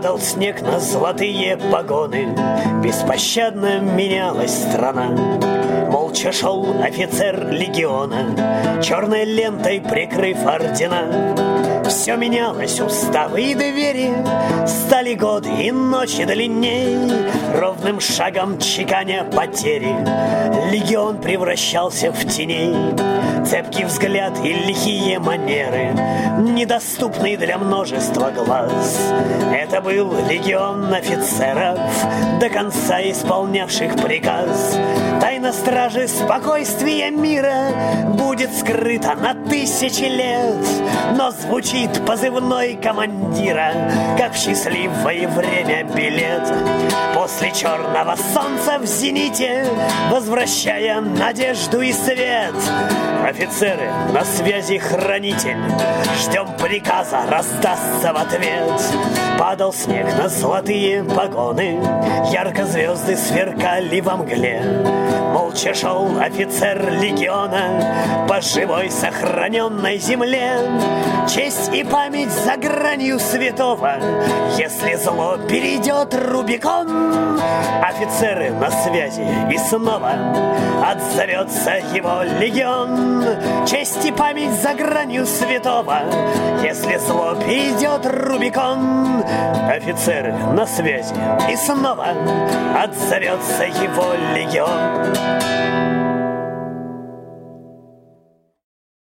Падал снег на золотые погоны, беспощадно менялась страна. Молча шел офицер легиона, черной лентой прикрыв ордена. Все менялось, уставы и двери, стали годы и ночи длинней, ровным шагом чеканя потери. Легион превращался в теней. Цепкий взгляд и лихие манеры, недоступный для множества глаз. Это был легион офицеров, до конца исполнявших приказ. Тайна стражи спокойствия мира будет скрыта на тысячи лет, но звучит позывной командира, как в счастливое время билет. После черного солнца в зените, возвращая надежду и свет. Офицеры, на связи хранитель, ждем приказа, раздастся в ответ. Падал снег на золотые погоны, ярко звезды сверкали во мгле. Молча шел офицер легиона по живой сохраненной земле. Честь и память за гранью святого, если зло перейдет Рубикон. Офицеры на связи, и снова отзовется его легион. Честь и память за гранью святого, если зло перейдет Рубикон. Офицеры на связи, и снова отзовется его легион.